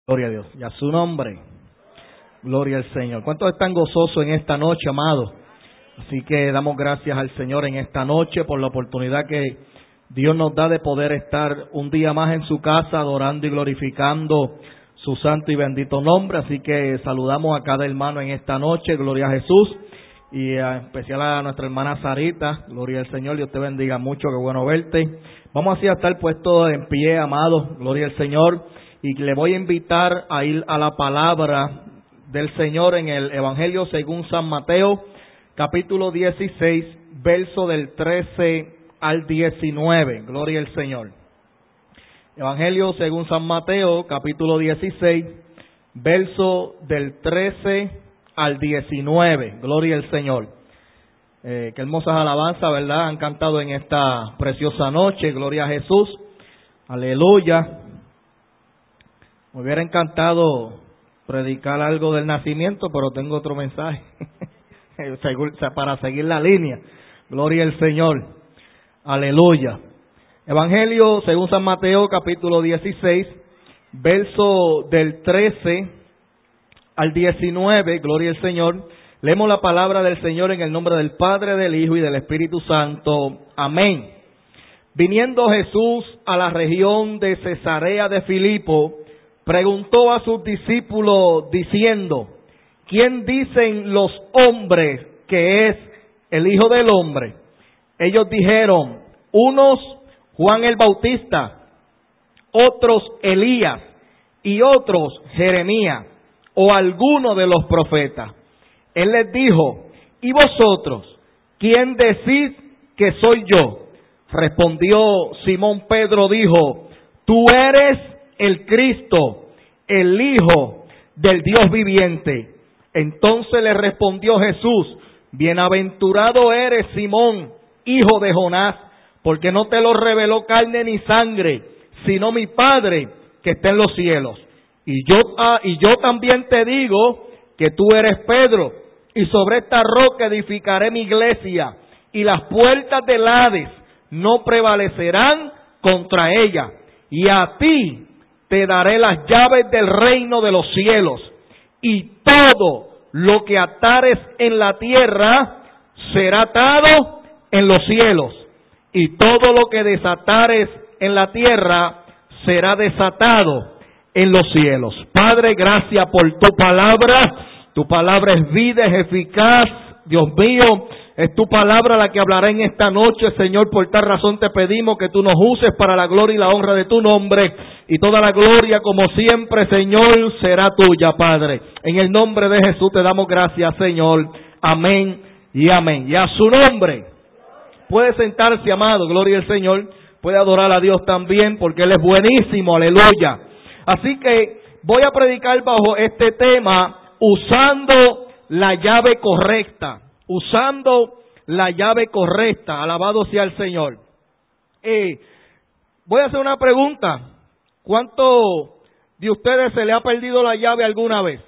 Gloria a Dios y a su nombre. Gloria al Señor. ¿Cuántos están gozosos en esta noche, amados? Así que damos gracias al Señor en esta noche por la oportunidad que Dios nos da de poder estar un día más en su casa adorando y glorificando su santo y bendito nombre. Así que saludamos a cada hermano en esta noche. Gloria a Jesús. Y en especial a nuestra hermana Sarita. Gloria al Señor. Dios te bendiga mucho. Qué bueno verte. Vamos así a estar puestos en pie, amados. Gloria al Señor. Y le voy a invitar a ir a la palabra del Señor en el Evangelio según San Mateo, capítulo 16, verso del 13 al 19. Gloria al Señor. Evangelio según San Mateo, capítulo 16, verso del 13 al 19. Gloria al Señor. Qué hermosas alabanzas, ¿verdad? Han cantado en esta preciosa noche. Gloria a Jesús. Aleluya. Me hubiera encantado predicar algo del nacimiento, pero tengo otro mensaje para seguir la línea. Gloria al Señor. Aleluya. Evangelio según San Mateo, capítulo 16, verso del 13 al 19. Gloria al Señor. Leemos la palabra del Señor en el nombre del Padre, del Hijo y del Espíritu Santo. Amén. Viniendo Jesús a la región de Cesarea de Filipo, preguntó a sus discípulos diciendo: ¿quién dicen los hombres que es el Hijo del Hombre? Ellos dijeron: unos Juan el Bautista, otros Elías y otros Jeremías o alguno de los profetas. Él les dijo: ¿y vosotros quién decís que soy yo? Respondió Simón Pedro, dijo: tú eres el Cristo, el Hijo del Dios viviente. Entonces le respondió Jesús: bienaventurado eres, Simón, hijo de Jonás, porque no te lo reveló carne ni sangre, sino mi Padre que está en los cielos. Y yo también te digo que tú eres Pedro, y sobre esta roca edificaré mi iglesia, y las puertas del Hades no prevalecerán contra ella. Y a ti te daré las llaves del reino de los cielos, y todo lo que atares en la tierra será atado en los cielos, y todo lo que desatares en la tierra será desatado en los cielos. Padre, gracias por tu palabra. Tu palabra es vida, es eficaz. Dios mío, es tu palabra la que hablará en esta noche, Señor. Por tal razón te pedimos que tú nos uses para la gloria y la honra de tu nombre. Y toda la gloria, como siempre, Señor, será tuya, Padre. En el nombre de Jesús te damos gracias, Señor. Amén y amén. Y a su nombre. Puede sentarse, amado. Gloria al Señor. Puede adorar a Dios también, porque Él es buenísimo. Aleluya. Así que voy a predicar bajo este tema, usando la llave correcta. Usando la llave correcta. Alabado sea el Señor. Voy a hacer una pregunta. ¿Cuánto de ustedes se le ha perdido la llave alguna vez?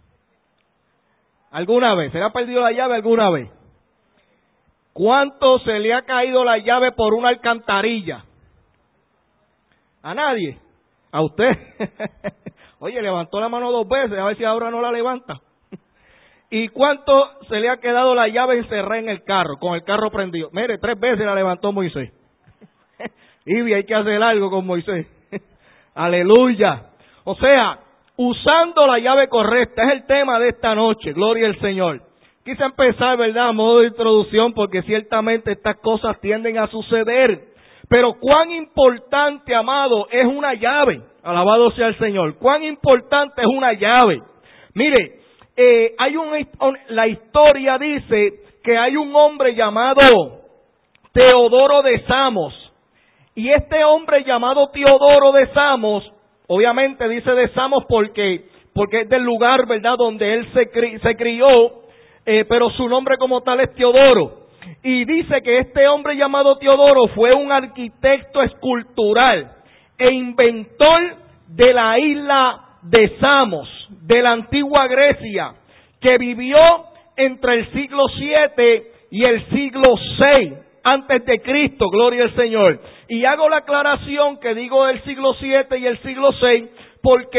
¿Alguna vez? ¿Se le ha perdido la llave alguna vez? ¿Cuánto se le ha caído la llave por una alcantarilla? ¿A nadie? ¿A usted? Oye, levantó la mano 2 veces, a ver si ahora no la levanta. ¿Y cuánto se le ha quedado la llave encerrada en el carro, con el carro prendido? Mire, 3 veces la levantó Moisés. Y hay que hacer algo con Moisés. Aleluya. O sea, usando la llave correcta, es el tema de esta noche. Gloria al Señor. Quise empezar, ¿verdad?, a modo de introducción, porque ciertamente estas cosas tienden a suceder. Pero cuán importante, amado, es una llave. Alabado sea el Señor. Cuán importante es una llave. Mire, la historia dice que hay un hombre llamado Teodoro de Samos. Y este hombre llamado Teodoro de Samos, obviamente dice de Samos porque es del lugar, ¿verdad?, donde él se crió, pero su nombre como tal es Teodoro. Y dice que este hombre llamado Teodoro fue un arquitecto escultural e inventor de la isla de Samos, de la antigua Grecia, que vivió entre el siglo 7 y el siglo 6 antes de Cristo. Gloria al Señor. Y hago la aclaración que digo del siglo 7 y el siglo 6 porque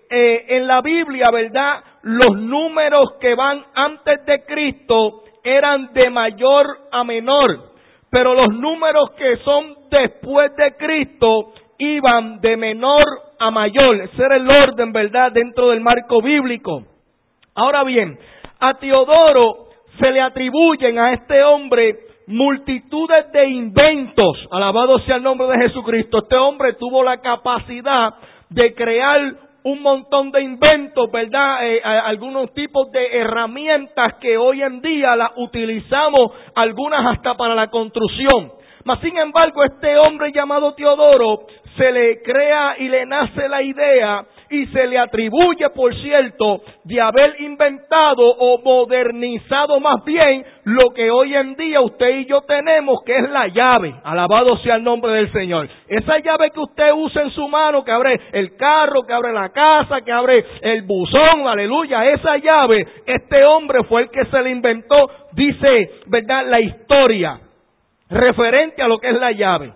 en la Biblia, ¿verdad?, los números que van antes de Cristo eran de mayor a menor, pero los números que son después de Cristo iban de menor a mayor. Ese era el orden, ¿verdad?, dentro del marco bíblico. Ahora bien, a Teodoro se le atribuyen a este hombre multitudes de inventos. Alabado sea el nombre de Jesucristo. Este hombre tuvo la capacidad de crear un montón de inventos, ¿verdad? Algunos tipos de herramientas que hoy en día las utilizamos, algunas hasta para la construcción. Mas sin embargo, este hombre llamado Teodoro se le crea y le nace la idea y se le atribuye, por cierto, de haber inventado o modernizado más bien lo que hoy en día usted y yo tenemos, que es la llave. Alabado sea el nombre del Señor. Esa llave que usted usa en su mano, que abre el carro, que abre la casa, que abre el buzón, aleluya, esa llave, este hombre fue el que se la inventó, dice, ¿verdad?, la historia referente a lo que es la llave.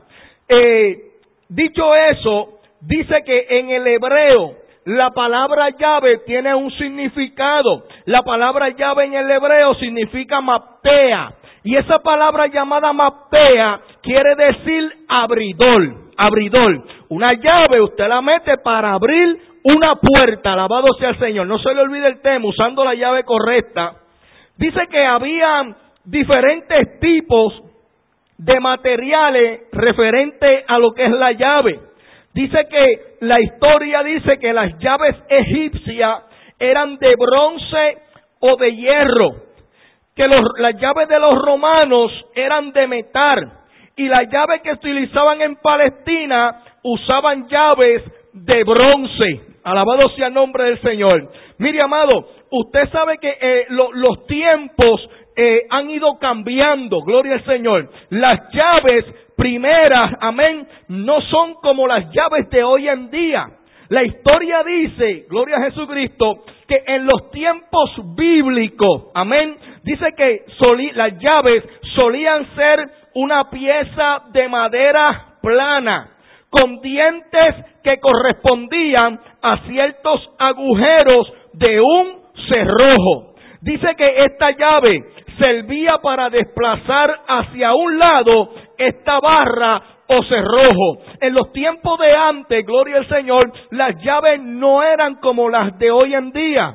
Dicho eso, dice que en el hebreo la palabra llave tiene un significado. La palabra llave en el hebreo significa maptea. Y esa palabra llamada maptea quiere decir abridor. Abridor. Una llave usted la mete para abrir una puerta. Alabado sea el Señor. No se le olvide el tema, usando la llave correcta. Dice que había diferentes tipos de materiales referente a lo que es la llave. Dice que la historia dice que las llaves egipcias eran de bronce o de hierro, que las llaves de los romanos eran de metal y las llaves que utilizaban en Palestina usaban llaves de bronce. Alabado sea el nombre del Señor. Mire, amado, usted sabe que los tiempos han ido cambiando, gloria al Señor. Las llaves primeras, amén, no son como las llaves de hoy en día. La historia dice, gloria a Jesucristo, que en los tiempos bíblicos, amén, dice que las llaves solían ser una pieza de madera plana, con dientes que correspondían a ciertos agujeros de un cerrojo. Dice que esta llave servía para desplazar hacia un lado esta barra o cerrojo. En los tiempos de antes, gloria al Señor, las llaves no eran como las de hoy en día.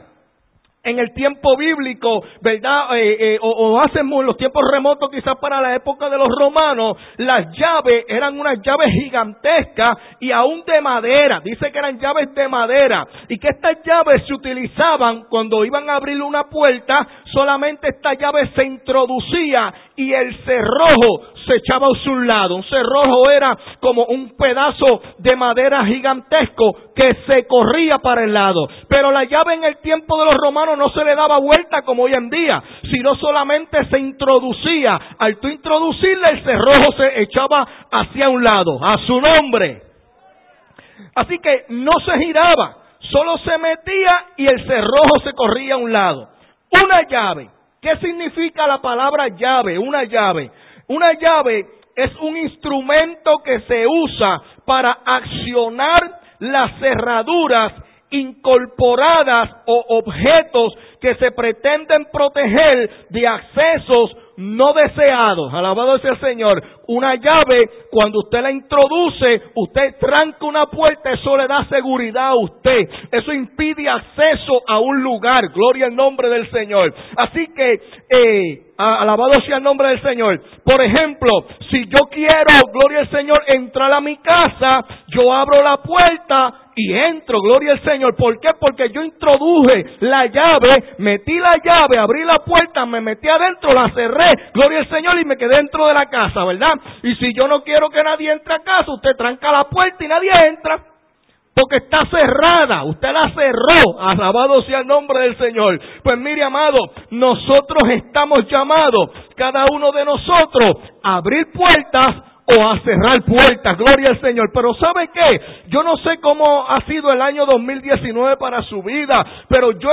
En el tiempo bíblico, ¿verdad? O hace en los tiempos remotos, quizás para la época de los romanos, las llaves eran unas llaves gigantescas y aún de madera. Dice que eran llaves de madera y que estas llaves se utilizaban cuando iban a abrir una puerta. Solamente esta llave se introducía y el cerrojo se echaba hacia un lado. Un cerrojo era como un pedazo de madera gigantesco que se corría para el lado. Pero la llave en el tiempo de los romanos no se le daba vuelta como hoy en día, sino solamente se introducía. Al tú introducirla, el cerrojo se echaba hacia un lado. A su nombre. Así que no se giraba, solo se metía y el cerrojo se corría a un lado. Una llave. ¿Qué significa la palabra llave? Una llave. Una llave es un instrumento que se usa para accionar las cerraduras incorporadas o objetos que se pretenden proteger de accesos no deseados. Alabado sea el Señor. Una llave, cuando usted la introduce, usted tranca una puerta, eso le da seguridad a usted. Eso impide acceso a un lugar. Gloria al nombre del Señor. Así que, alabado sea el nombre del Señor. Por ejemplo, si yo quiero, gloria al Señor, entrar a mi casa, yo abro la puerta y entro, gloria al Señor. ¿Por qué? Porque yo introduje la llave, metí la llave, abrí la puerta, me metí adentro, la cerré, gloria al Señor, y me quedé dentro de la casa, ¿verdad? Y si yo no quiero que nadie entre a casa, usted tranca la puerta y nadie entra, porque está cerrada, usted la cerró. Alabado sea el nombre del Señor. Pues mire, amado, nosotros estamos llamados, cada uno de nosotros, a abrir puertas o a cerrar puertas. Gloria al Señor. Pero ¿sabe qué? Yo no sé cómo ha sido el año 2019 para su vida, pero yo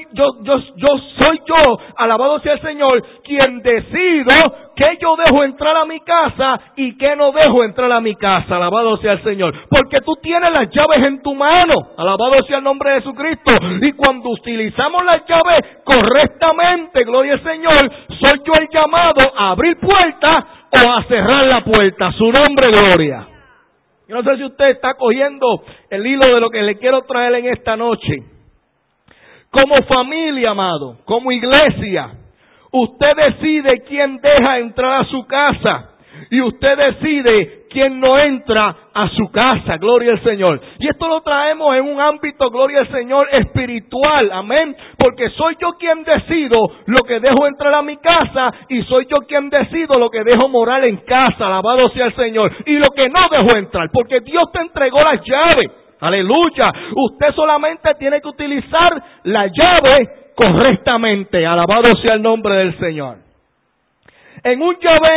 soy yo, alabado sea el Señor, quien decido que yo dejo entrar a mi casa y que no dejo entrar a mi casa. Alabado sea el Señor. Porque tú tienes las llaves en tu mano. Alabado sea el nombre de Jesucristo. Y cuando utilizamos las llaves correctamente, gloria al Señor, soy yo el llamado a abrir puertas o a cerrar la puerta. Su nombre, gloria. Yo no sé si usted está cogiendo el hilo de lo que le quiero traer en esta noche. Como familia, amado, como iglesia, usted decide quién deja entrar a su casa y usted decide quién no entra a su casa. Gloria al Señor. Y esto lo traemos en un ámbito, gloria al Señor, espiritual. Amén. Porque soy yo quien decido lo que dejo entrar a mi casa y soy yo quien decido lo que dejo morar en casa. Alabado sea el Señor. Y lo que no dejo entrar. Porque Dios te entregó las llaves. Aleluya. Usted solamente tiene que utilizar la llave correctamente. Alabado sea el nombre del Señor. En un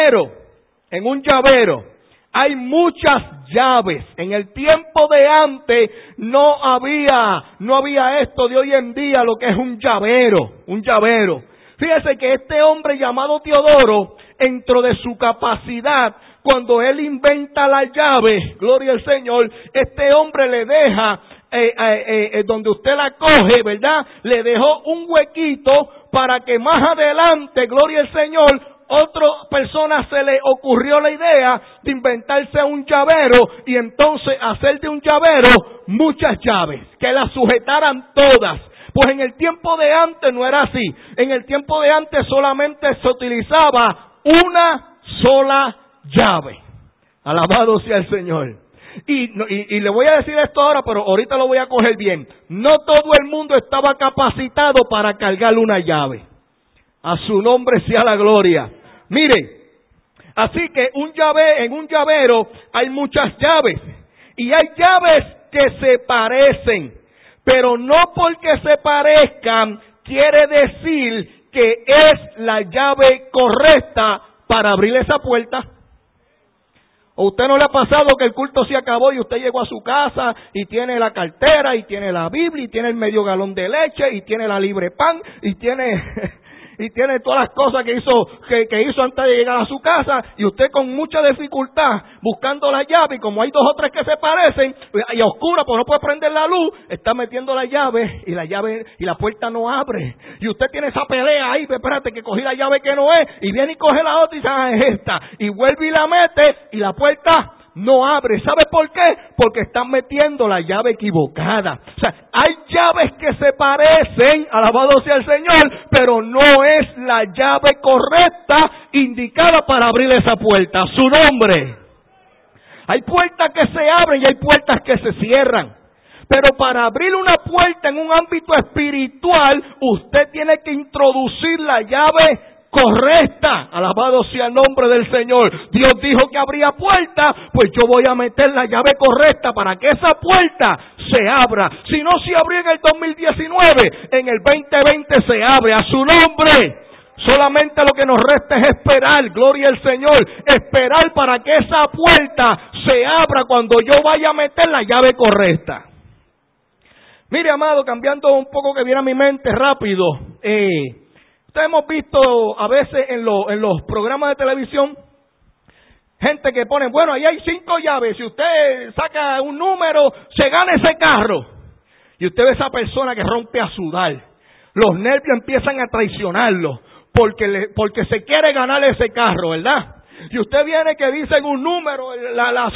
llavero hay muchas llaves. En el tiempo de antes no había esto de hoy en día, lo que es un llavero. Fíjese que este hombre llamado Teodoro, dentro de su capacidad, cuando él inventa la llave, gloria al Señor, este hombre le deja donde usted la coge, ¿verdad? Le dejó un huequito para que más adelante, gloria al Señor, otra persona se le ocurrió la idea de inventarse un llavero y entonces hacer de un llavero muchas llaves, que las sujetaran todas. Pues en el tiempo de antes no era así. En el tiempo de antes solamente se utilizaba una sola llave. Alabado sea el Señor. Y le voy a decir esto ahora, pero ahorita lo voy a coger bien. No todo el mundo estaba capacitado para cargar una llave. A su nombre sea la gloria. Mire, así que en un llavero hay muchas llaves. Y hay llaves que se parecen. Pero no porque se parezcan quiere decir que es la llave correcta para abrir esa puerta. ¿O usted no le ha pasado que el culto se acabó y usted llegó a su casa y tiene la cartera y tiene la Biblia y tiene el medio galón de leche y tiene la libre pan y tiene todas las cosas que hizo antes de llegar a su casa y usted con mucha dificultad buscando la llave y como hay dos o tres que se parecen y a oscura pues no puede prender la luz, está metiendo la llave y la puerta no abre y usted tiene esa pelea ahí, espérate que cogí la llave que no es y viene y coge la otra y dice es esta y vuelve y la mete y la puerta no abre. ¿Sabe por qué? Porque están metiendo la llave equivocada. O sea, hay llaves que se parecen, alabado sea el Señor, pero no es la llave correcta indicada para abrir esa puerta. Su nombre. Hay puertas que se abren y hay puertas que se cierran. Pero para abrir una puerta en un ámbito espiritual, usted tiene que introducir la llave correcta. Alabado sea el nombre del Señor. Dios dijo que abría puerta, pues yo voy a meter la llave correcta para que esa puerta se abra. Si no se abrió en el 2019, en el 2020 se abre. A su nombre. Solamente lo que nos resta es esperar, gloria al Señor, esperar para que esa puerta se abra cuando yo vaya a meter la llave correcta. Mire, amado, cambiando un poco que viene a mi mente rápido, ustedes hemos visto a veces en los programas de televisión gente que pone, bueno, ahí hay 5 llaves, si usted saca un número, se gana ese carro. Y usted ve a esa persona que rompe a sudar, los nervios empiezan a traicionarlo, porque se quiere ganar ese carro, ¿verdad? Y usted viene que dicen un número, la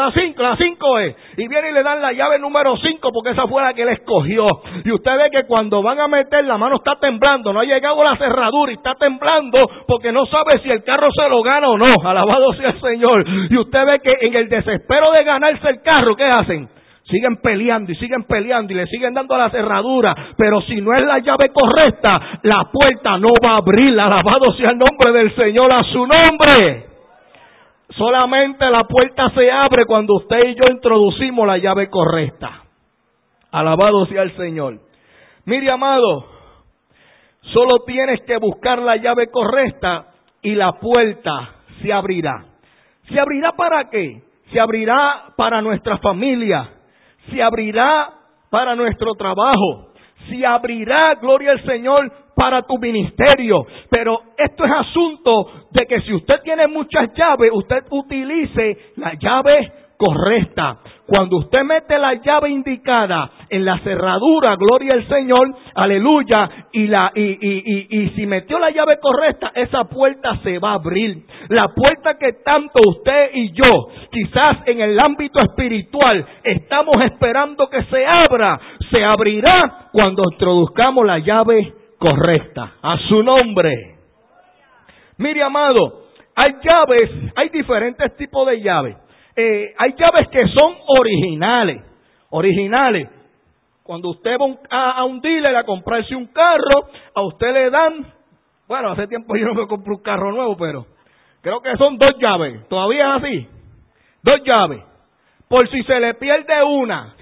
5 es. Y viene y le dan la llave número 5 porque esa fue la que él escogió. Y usted ve que cuando van a meter, la mano está temblando, no ha llegado a la cerradura y está temblando porque no sabe si el carro se lo gana o no. Alabado sea el Señor. Y usted ve que en el desespero de ganarse el carro, ¿qué hacen? Siguen peleando y le siguen dando a la cerradura. Pero si no es la llave correcta, la puerta no va a abrir. Alabado sea el nombre del Señor, a su nombre. Solamente la puerta se abre cuando usted y yo introducimos la llave correcta. Alabado sea el Señor. Mire, amado, solo tienes que buscar la llave correcta y la puerta se abrirá. ¿Se abrirá para qué? Se abrirá para nuestra familia, se abrirá para nuestro trabajo, se abrirá, gloria al Señor, para tu ministerio. Pero esto es asunto de que si usted tiene muchas llaves, usted utilice la llave correcta. Cuando usted mete la llave indicada en la cerradura, gloria al Señor, aleluya, y si metió la llave correcta, esa puerta se va a abrir. La puerta que tanto usted y yo, quizás en el ámbito espiritual, estamos esperando que se abra, se abrirá cuando introduzcamos la llave correcta. A su nombre. Mire, amado, hay llaves, hay diferentes tipos de llaves. Hay llaves que son originales. Cuando usted va a un dealer a comprarse un carro, a usted le dan, bueno, hace tiempo yo no me compré un carro nuevo, pero creo que son 2 llaves. ¿Todavía es así? 2 llaves. Por si se le pierde una,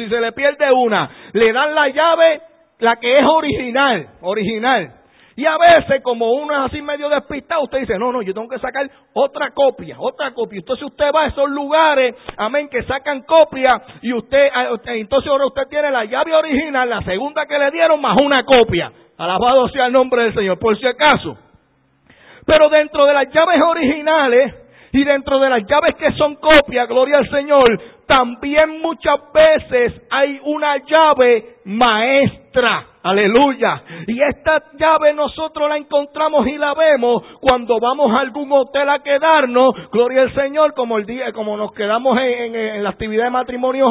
le dan la llave, la que es original. Y a veces, como uno es así medio despistado, usted dice, no, yo tengo que sacar otra copia. Entonces usted va a esos lugares, amén, que sacan copia, y entonces ahora usted tiene la llave original, la segunda que le dieron, más una copia. Alabado sea el nombre del Señor, por si acaso. Pero dentro de las llaves originales, y dentro de las llaves que son copias, gloria al Señor, también muchas veces hay una llave maestra. Aleluya. Y esta llave nosotros la encontramos y la vemos cuando vamos a algún hotel a quedarnos, gloria al Señor, como nos quedamos en la actividad de matrimonio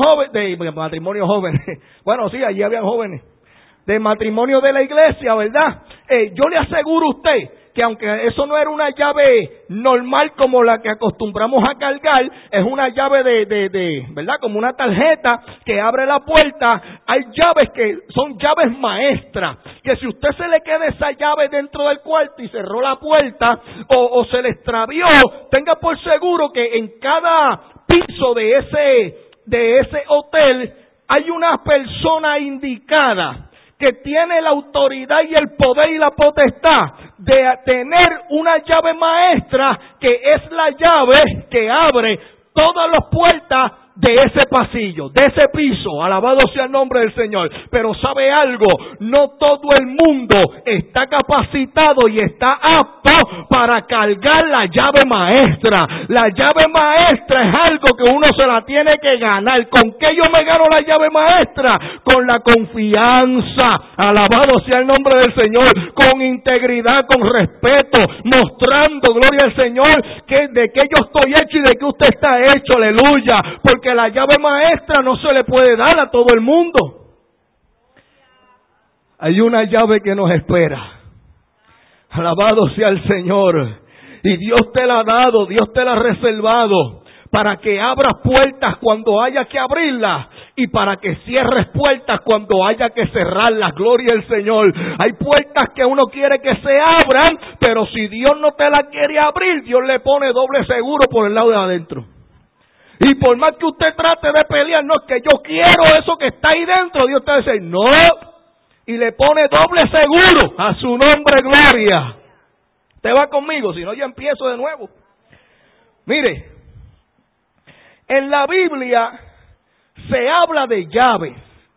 joven, bueno, sí, allí habían jóvenes, de matrimonio de la iglesia, ¿verdad? Yo le aseguro a usted que aunque eso no era una llave normal como la que acostumbramos a cargar, es una llave de ¿verdad? Como una tarjeta que abre la puerta. Hay llaves que son llaves maestras, que si usted se le queda esa llave dentro del cuarto y cerró la puerta, o se le extravió, tenga por seguro que en cada piso de ese hotel hay una persona indicada que tiene la autoridad y el poder y la potestad de tener una llave maestra, que es la llave que abre todas las puertas de ese pasillo, de ese piso. Alabado sea el nombre del Señor. Pero ¿sabe algo? No todo el mundo está capacitado y está apto para cargar la llave maestra. La llave maestra es algo que uno se la tiene que ganar. ¿Con qué yo me gano la llave maestra? Con la confianza. Alabado sea el nombre del Señor. Con integridad, con respeto, mostrando, gloria al Señor, de que yo estoy hecho y de que usted está hecho. Aleluya. Porque la llave maestra no se le puede dar a todo el mundo. Hay una llave que nos espera. Alabado sea el Señor. Y Dios te la ha dado, Dios te la ha reservado para que abras puertas cuando haya que abrirlas y para que cierres puertas cuando haya que cerrarlas. Gloria al Señor. Hay puertas que uno quiere que se abran, pero si Dios no te la quiere abrir, Dios le pone doble seguro por el lado de adentro. Y por más que usted trate de pelear, no, es que yo quiero eso que está ahí dentro, Dios te dice, no. Y le pone doble seguro. A su nombre, gloria. Usted va conmigo, si no yo empiezo de nuevo. Mire, en la Biblia se habla de llaves.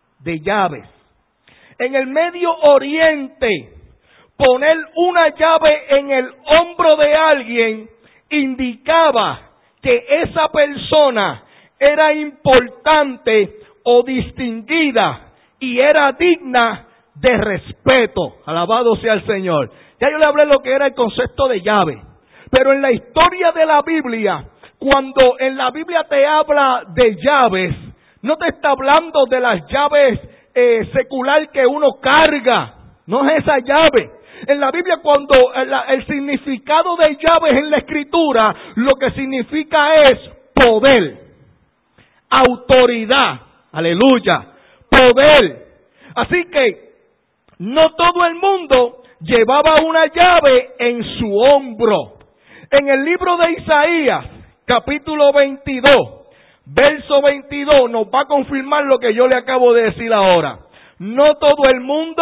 En el Medio Oriente, poner una llave en el hombro de alguien indicaba que esa persona era importante o distinguida y era digna de respeto. Alabado sea el Señor. Ya yo le hablé lo que era el concepto de llave. Pero en la historia de la Biblia, cuando en la Biblia te habla de llaves, no te está hablando de las llaves secular que uno carga. No es esa llave. En la Biblia, cuando el significado de llaves en la Escritura, lo que significa es poder, autoridad, aleluya, poder. Así que no todo el mundo llevaba una llave en su hombro. En el libro de Isaías, capítulo 22, verso 22, nos va a confirmar lo que yo le acabo de decir ahora. No todo el mundo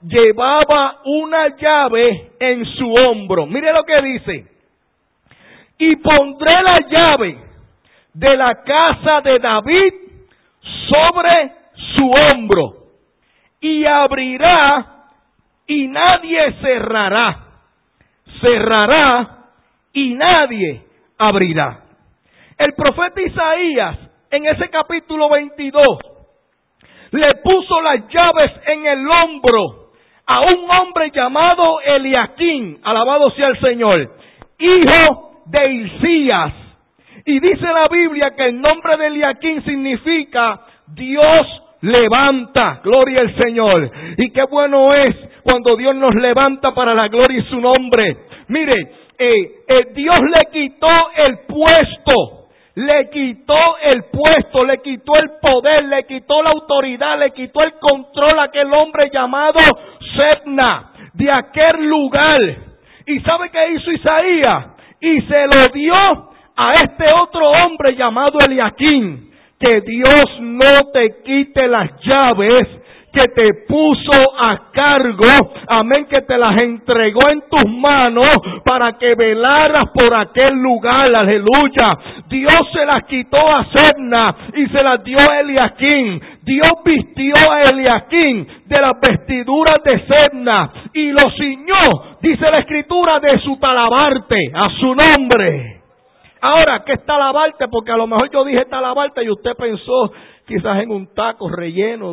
llevaba una llave en su hombro. Mire lo que dice. y pondré la llave de la casa de David sobre su hombro, y abrirá y nadie cerrará, cerrará y nadie abrirá. El profeta Isaías en ese capítulo 22 le puso las llaves en el hombro a un hombre llamado Eliaquín, alabado sea el Señor, hijo de Hilcías. Y dice la Biblia que el nombre de Eliaquín significa Dios levanta, gloria al Señor. Y qué bueno es cuando Dios nos levanta para la gloria y su nombre. Mire, Dios le quitó el puesto, le quitó el poder, le quitó la autoridad, le quitó el control a aquel hombre llamado Sebna, de aquel lugar. ¿Y sabe qué hizo Isaías? Y se lo dio a este otro hombre llamado Eliaquín. Que Dios no te quite las llaves que te puso a cargo, amén, que te las entregó en tus manos para que velaras por aquel lugar, aleluya. Dios se las quitó a Sebna y se las dio a Eliaquín. Dios vistió a Eliaquín de las vestiduras de Sebna y lo ciñó, dice la Escritura, de su talabarte, a su nombre. Ahora, ¿qué es talabarte? Porque a lo mejor yo dije talabarte y usted pensó quizás en un taco relleno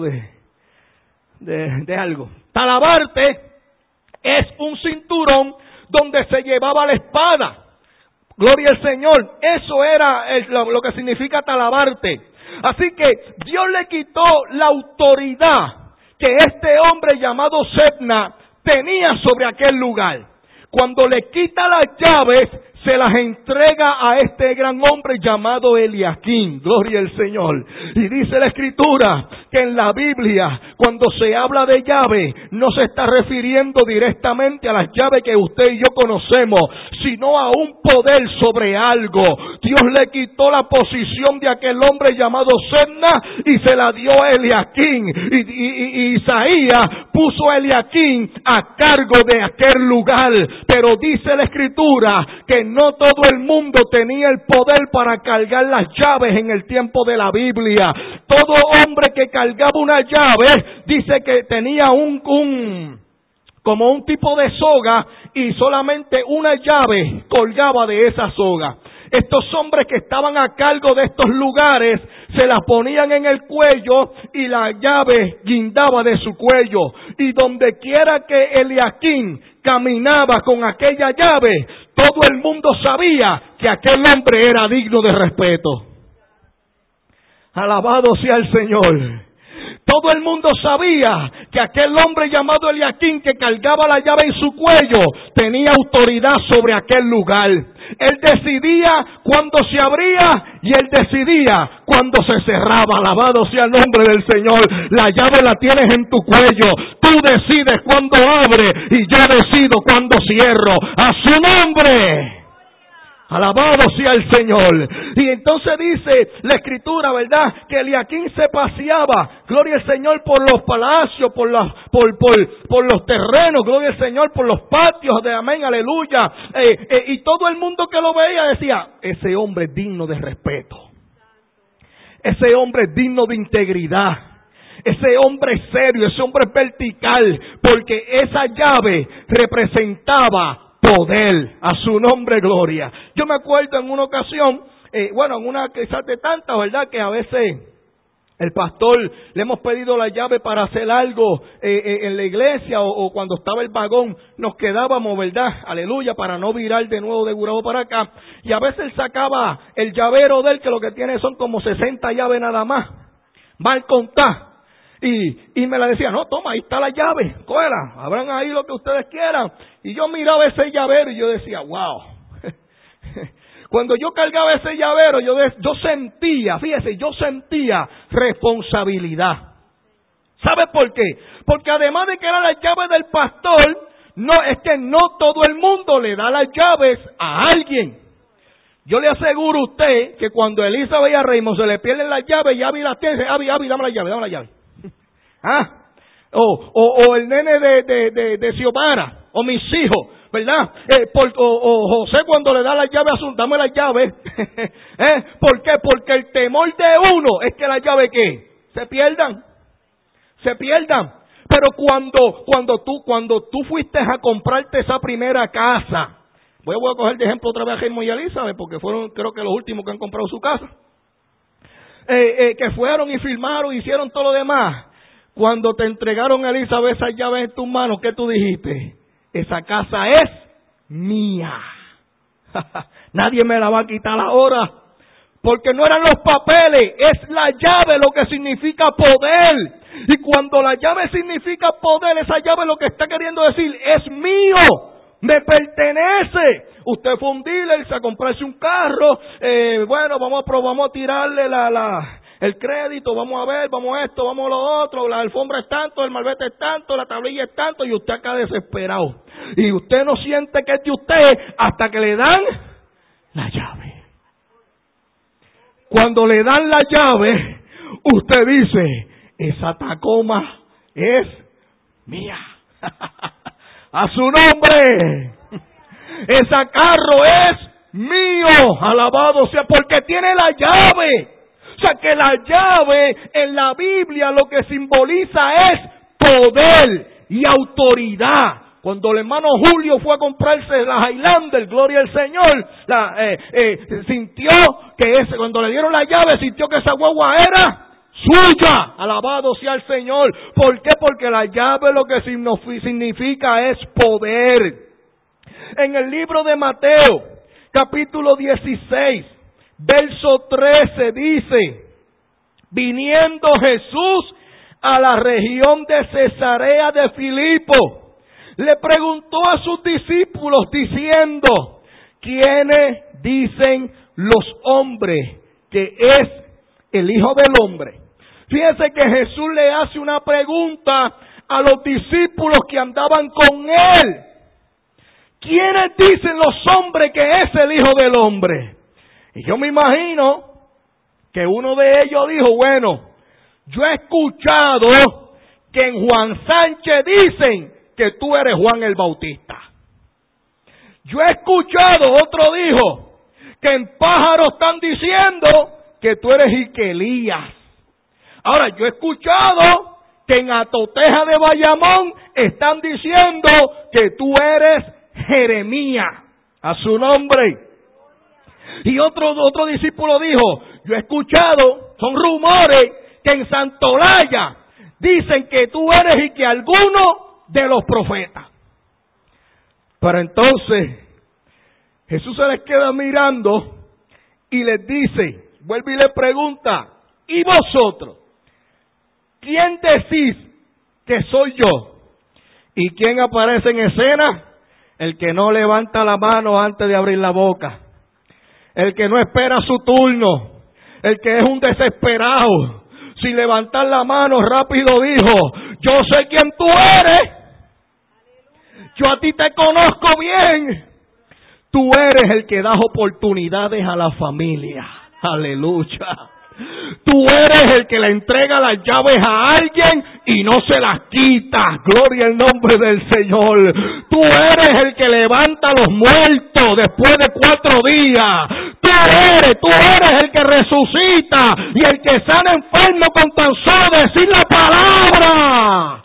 de algo. Talabarte es un cinturón donde se llevaba la espada. Gloria al Señor. Eso era lo que significa talabarte. Así que Dios le quitó la autoridad que este hombre llamado Sebna tenía sobre aquel lugar. Cuando le quita las llaves, se las entrega a este gran hombre llamado Eliaquín. Gloria al Señor. Y dice la Escritura que en la Biblia, cuando se habla de llave, no se está refiriendo directamente a las llaves que usted y yo conocemos, sino a un poder sobre algo. Dios le quitó la posición de aquel hombre llamado Sebna y se la dio a Eliaquín. Y Isaías puso a Eliaquín a cargo de aquel lugar. Pero dice la Escritura que no todo el mundo tenía el poder para cargar las llaves en el tiempo de la Biblia. Todo hombre que cargaba una llave, dice que tenía como un tipo de soga y solamente una llave colgaba de esa soga. Estos hombres que estaban a cargo de estos lugares se las ponían en el cuello y la llave guindaba de su cuello. Y donde quiera que Eliaquín caminaba con aquella llave, todo el mundo sabía que aquel hombre era digno de respeto. Alabado sea el Señor. Todo el mundo sabía que aquel hombre llamado Eliaquín, que cargaba la llave en su cuello, tenía autoridad sobre aquel lugar. Él decidía cuándo se abría y él decidía cuándo se cerraba. Alabado sea el nombre del Señor. La llave la tienes en tu cuello. Tú decides cuándo abre y yo decido cuándo cierro. A su nombre. Alabado sea el Señor. Y entonces dice la Escritura, ¿verdad?, que Eliaquín se paseaba, gloria al Señor, por los palacios, por los terrenos, gloria al Señor, por los patios de amén, aleluya. Y todo el mundo que lo veía decía, ese hombre es digno de respeto. Ese hombre es digno de integridad. Ese hombre es serio, ese hombre es vertical, porque esa llave representaba poder. A su nombre, gloria. Yo me acuerdo en una ocasión, en una quizás de tantas, ¿verdad?, que a veces el pastor le hemos pedido la llave para hacer algo en la iglesia o cuando estaba el vagón nos quedábamos, ¿verdad?, aleluya, para no virar de nuevo de Gurabo para acá. Y a veces él sacaba el llavero de él, que lo que tiene son como 60 llaves nada más, mal contar. Y me la decía, no, toma, ahí está la llave, cógela, abran ahí lo que ustedes quieran. Y yo miraba ese llavero y yo decía, wow. Cuando yo cargaba ese llavero, yo sentía, fíjese, yo sentía responsabilidad. ¿Sabe por qué? Porque además de que era la llave del pastor, es que no todo el mundo le da las llaves a alguien. Yo le aseguro a usted que cuando Elizabeth y a Raymond se le pierden las llaves y Abby las tiene, Abby, dame la llave. O el nene de Xiomara, o mis hijos, ¿verdad? O José cuando le da la llave a su, dame la llave. ¿Por qué? Porque el temor de uno es que la llave, ¿qué? Se pierdan. Pero cuando tú fuiste a comprarte esa primera casa, voy a coger de ejemplo otra vez a Germo y a Elizabeth, porque fueron creo que los últimos que han comprado su casa. Que fueron y firmaron, hicieron todo lo demás. Cuando te entregaron a Elizabeth esas llaves en tus manos, ¿qué tú dijiste? Esa casa es mía. Nadie me la va a quitar ahora. Porque no eran los papeles, es la llave lo que significa poder. Y cuando la llave significa poder, esa llave lo que está queriendo decir es mío, me pertenece. Usted fue un dealer, se comprarse un carro, bueno, vamos a tirarle el crédito, vamos a ver, vamos a esto, vamos a lo otro, la alfombra es tanto, el malvete es tanto, la tablilla es tanto, y usted acá desesperado. Y usted no siente que es de usted hasta que le dan la llave. Cuando le dan la llave, usted dice, esa Tacoma es mía. A su nombre. Ese carro es mío. Alabado sea, porque tiene la llave. O sea que la llave en la Biblia lo que simboliza es poder y autoridad. Cuando el hermano Julio fue a comprarse la Highlander, gloria al Señor, sintió que cuando le dieron la llave, sintió que esa guagua era suya. Alabado sea el Señor. ¿Por qué? Porque la llave lo que significa es poder. En el libro de Mateo, capítulo 16, verso 13, dice: viniendo Jesús a la región de Cesarea de Filipo, le preguntó a sus discípulos diciendo: ¿quiénes dicen los hombres que es el Hijo del Hombre? Fíjense que Jesús le hace una pregunta a los discípulos que andaban con él. ¿Quiénes dicen los hombres que es el Hijo del Hombre? Y yo me imagino que uno de ellos dijo: bueno, yo he escuchado que en Juan Sánchez dicen que tú eres Juan el Bautista. Yo he escuchado, otro dijo, que en Pájaro están diciendo que tú eres Elías. Ahora, yo he escuchado que en Atoteja de Bayamón están diciendo que tú eres Jeremías. A su nombre. Y otro discípulo dijo: yo he escuchado, son rumores, que en Santolaya dicen que tú eres y que alguno de los profetas. Pero entonces Jesús se les queda mirando y les dice, vuelve y le pregunta: ¿y vosotros? ¿Quién decís que soy yo? ¿Y quién aparece en escena? El que no levanta la mano antes de abrir la boca, el que no espera su turno, el que es un desesperado. Sin levantar la mano rápido dijo: yo sé quién tú eres. Yo a ti te conozco bien. Tú eres el que das oportunidades a la familia. Aleluya. Tú eres el que le entrega las llaves a alguien y no se las quita. Gloria al nombre del Señor. Tú eres el que levanta a los muertos después de 4 días. Tú eres el que resucita y el que sana enfermo con tan solo decir la palabra.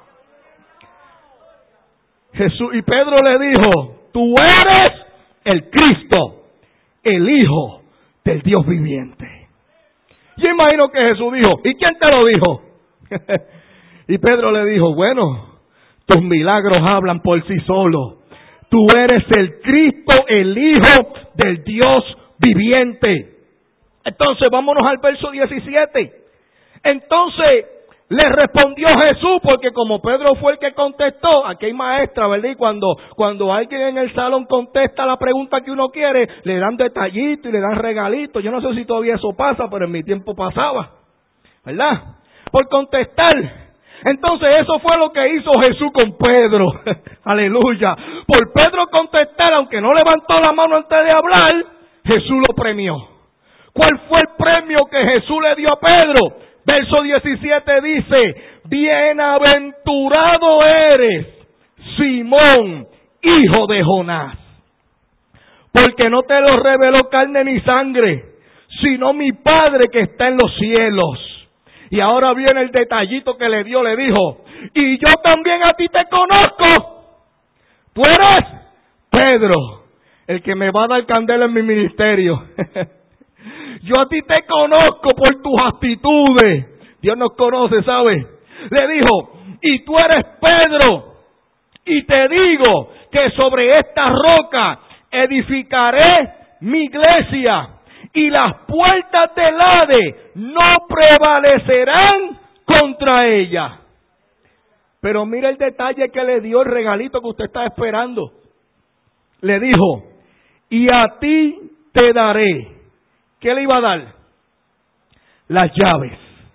Jesús y Pedro le dijo: tú eres el Cristo, el Hijo del Dios viviente. Yo imagino que Jesús dijo: ¿y quién te lo dijo? Y Pedro le dijo: bueno, tus milagros hablan por sí solos. Tú eres el Cristo, el Hijo del Dios viviente. Entonces vámonos al verso 17. Entonces le respondió Jesús, porque como Pedro fue el que contestó, aquí hay maestra, ¿verdad? Y cuando alguien en el salón contesta la pregunta que uno quiere, le dan detallitos y le dan regalitos. Yo no sé si todavía eso pasa, pero en mi tiempo pasaba, ¿verdad? Por contestar. Entonces eso fue lo que hizo Jesús con Pedro. Aleluya. Por Pedro contestar, aunque no levantó la mano antes de hablar, Jesús lo premió. ¿Cuál fue el premio que Jesús le dio a Pedro? Verso 17 dice: bienaventurado eres, Simón, hijo de Jonás. Porque no te lo reveló carne ni sangre, sino mi Padre que está en los cielos. Y ahora viene el detallito que le dio, le dijo, y yo también a ti te conozco. Tú eres Pedro, el que me va a dar candela en mi ministerio. Yo a ti te conozco por tus actitudes. Dios nos conoce, ¿sabe? Le dijo, y tú eres Pedro, y te digo que sobre esta roca edificaré mi iglesia, y las puertas del Hades no prevalecerán contra ella. Pero mira el detalle que le dio, el regalito que usted está esperando. Le dijo, y a ti te daré. ¿Qué le iba a dar? Las llaves.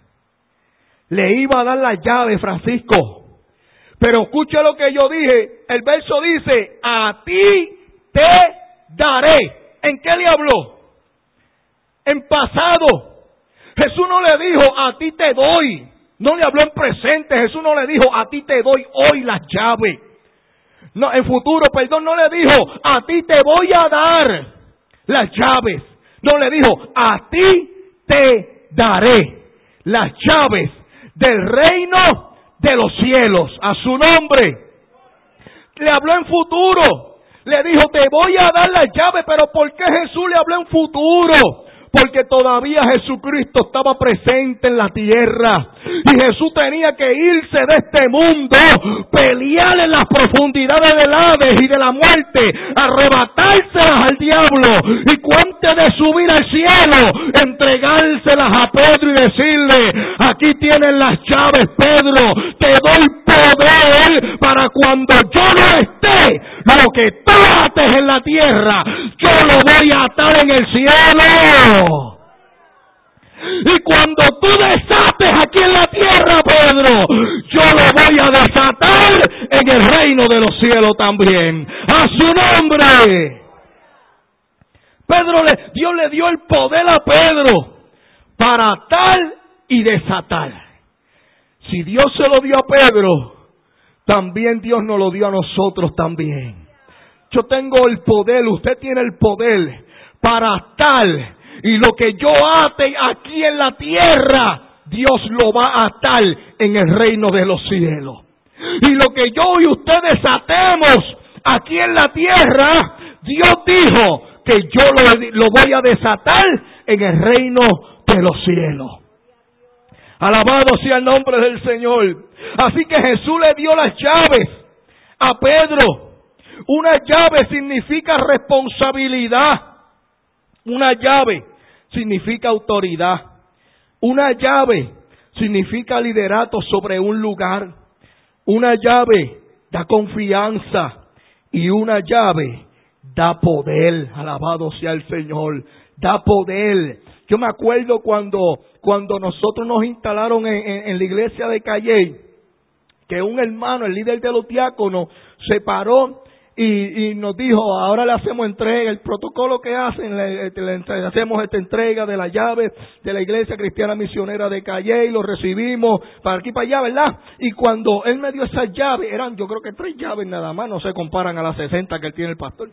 Le iba a dar las llaves, Francisco. Pero escucha lo que yo dije. El verso dice, a ti te daré. ¿En qué le habló? En pasado. Jesús no le dijo, a ti te doy. No le habló en presente. Jesús no le dijo, a ti te doy hoy las llaves. No, en futuro, perdón, no le dijo, a ti te voy a dar las llaves. No le dijo, a ti te daré las llaves del reino de los cielos. A su nombre. Le habló en futuro. Le dijo, te voy a dar las llaves. Pero ¿por qué Jesús le habló en futuro? Porque todavía Jesucristo estaba presente en la tierra. Y Jesús tenía que irse de este mundo, pelear en las profundidades del Hades y de la muerte, arrebatárselas al diablo. Y antes de subir al cielo, entregárselas a Pedro y decirle, aquí tienen las llaves, Pedro. Te doy poder para cuando yo no esté, lo que tú ates en la tierra, yo lo voy a atar en el cielo. Y cuando tú desates aquí en la tierra, Pedro, yo lo voy a desatar en el reino de los cielos también. A su nombre. Dios le dio el poder a Pedro para atar y desatar. Si Dios se lo dio a Pedro, también Dios nos lo dio a nosotros también. Yo tengo el poder, usted tiene el poder para atar. Y lo que yo ate aquí en la tierra, Dios lo va a atar en el reino de los cielos. Y lo que yo y usted desatemos aquí en la tierra, Dios dijo que yo lo voy a desatar en el reino de los cielos. Alabado sea el nombre del Señor. Así que Jesús le dio las llaves a Pedro. Una llave significa responsabilidad. Una llave significa autoridad. Una llave significa liderato sobre un lugar. Una llave da confianza. Y una llave da poder. Alabado sea el Señor. Da poder. Yo me acuerdo cuando nosotros nos instalaron en la iglesia de Calley, que un hermano, el líder de los diáconos, se paró y nos dijo, ahora le hacemos entrega, el protocolo que hacen, le hacemos esta entrega de la llave de la Iglesia Cristiana Misionera de Calley, lo recibimos para aquí para allá, ¿verdad? Y cuando él me dio esas llaves, eran yo creo que 3 llaves nada más, no se comparan a las 60 que él tiene el pastor.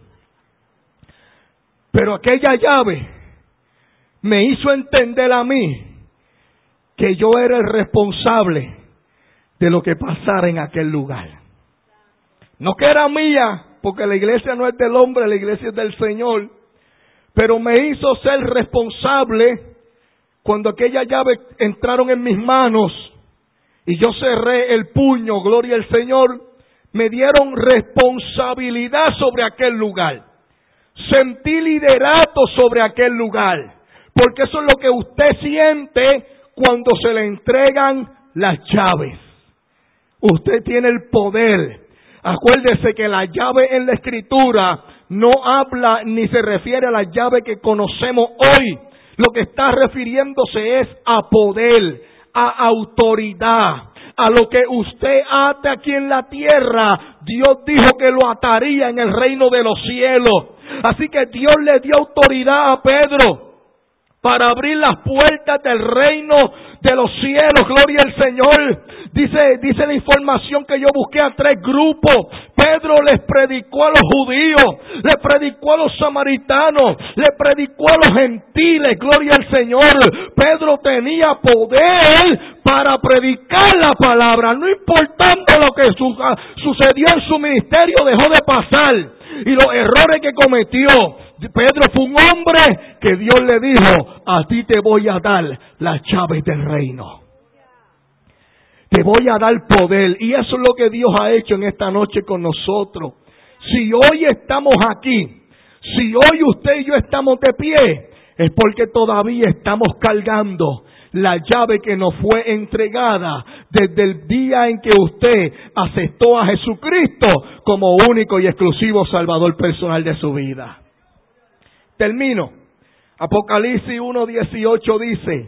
Pero aquella llave me hizo entender a mí que yo era el responsable de lo que pasara en aquel lugar. No que era mía, porque la iglesia no es del hombre, la iglesia es del Señor. Pero me hizo ser responsable cuando aquellas llaves entraron en mis manos y yo cerré el puño, gloria al Señor. Me dieron responsabilidad sobre aquel lugar. Sentí liderato sobre aquel lugar. Porque eso es lo que usted siente cuando se le entregan las llaves. Usted tiene el poder. Acuérdese que la llave en la Escritura no habla ni se refiere a la llave que conocemos hoy. Lo que está refiriéndose es a poder, a autoridad. A lo que usted ate aquí en la tierra, Dios dijo que lo ataría en el reino de los cielos. Así que Dios le dio autoridad a Pedro para abrir las puertas del reino de los cielos, gloria al Señor. Dice la información que yo busqué a 3 grupos. Pedro les predicó a los judíos, les predicó a los samaritanos, les predicó a los gentiles, gloria al Señor. Pedro tenía poder para predicar la palabra, no importando lo que sucedió en su ministerio, dejó de pasar y los errores que cometió. Pedro fue un hombre que Dios le dijo: a ti te voy a dar las llaves del reino. Te voy a dar poder. Y eso es lo que Dios ha hecho en esta noche con nosotros. Si hoy estamos aquí, si hoy usted y yo estamos de pie, es porque todavía estamos cargando la llave que nos fue entregada desde el día en que usted aceptó a Jesucristo como único y exclusivo Salvador personal de su vida. Termino. Apocalipsis 1:18 dice: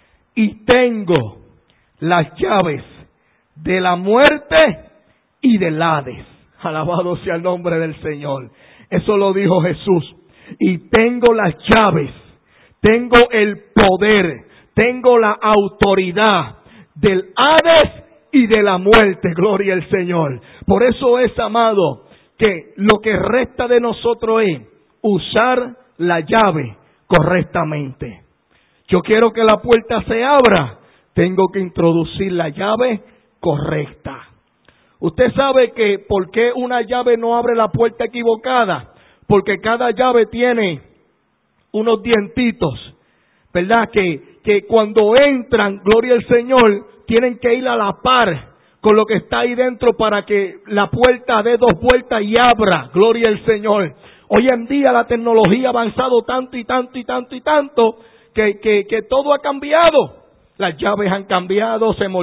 y tengo las llaves de la muerte y del Hades. Alabado sea el nombre del Señor. Eso lo dijo Jesús. Y tengo las llaves, tengo el poder, tengo la autoridad del Hades y de la muerte. Gloria al Señor. Por eso es, amado, que lo que resta de nosotros es usar la llave correctamente. Yo quiero que la puerta se abra, tengo que introducir la llave correcta. Usted sabe que ¿por qué una llave no abre la puerta equivocada? Porque cada llave tiene unos dientitos, ¿verdad? Que cuando entran, gloria al Señor, tienen que ir a la par con lo que está ahí dentro para que la puerta dé 2 vueltas y abra, gloria al Señor. Hoy en día la tecnología ha avanzado tanto y tanto y tanto y tanto que todo ha cambiado. Las llaves han cambiado, se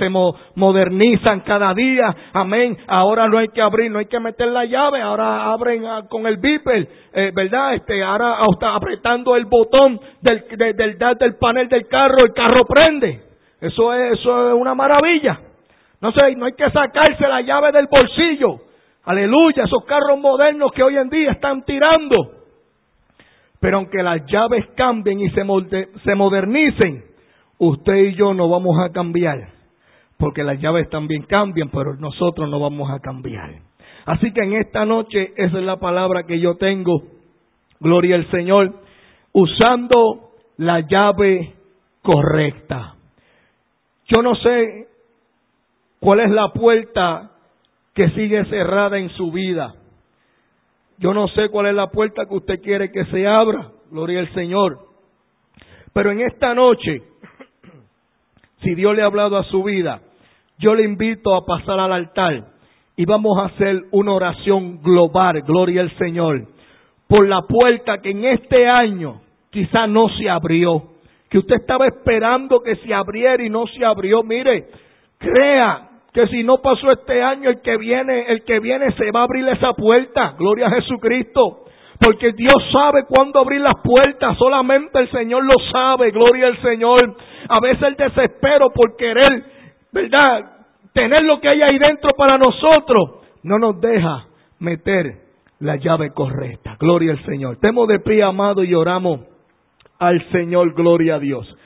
modernizan cada día. Amén. Ahora no hay que abrir, no hay que meter la llave. Ahora abren con el beeper, ¿verdad? Ahora está apretando el botón del panel del carro, el carro prende. Eso es una maravilla. No hay que sacarse la llave del bolsillo. Aleluya, esos carros modernos que hoy en día están tirando. Pero aunque las llaves cambien y se modernicen, usted y yo no vamos a cambiar, porque las llaves también cambian, pero nosotros no vamos a cambiar. Así que en esta noche esa es la palabra que yo tengo, gloria al Señor, usando la llave correcta. Yo no sé cuál es la puerta que sigue cerrada en su vida. Yo no sé cuál es la puerta que usted quiere que se abra, gloria al Señor. Pero en esta noche, si Dios le ha hablado a su vida, yo le invito a pasar al altar y vamos a hacer una oración global, gloria al Señor, por la puerta que en este año quizá no se abrió, que usted estaba esperando que se abriera y no se abrió. Mire, crea que si no pasó este año, el que viene se va a abrir esa puerta, gloria a Jesucristo. Porque Dios sabe cuándo abrir las puertas, solamente el Señor lo sabe, gloria al Señor. A veces el desespero por querer, ¿verdad?, tener lo que hay ahí dentro para nosotros, no nos deja meter la llave correcta, gloria al Señor. Estemos de pie, amado, y oramos al Señor, gloria a Dios.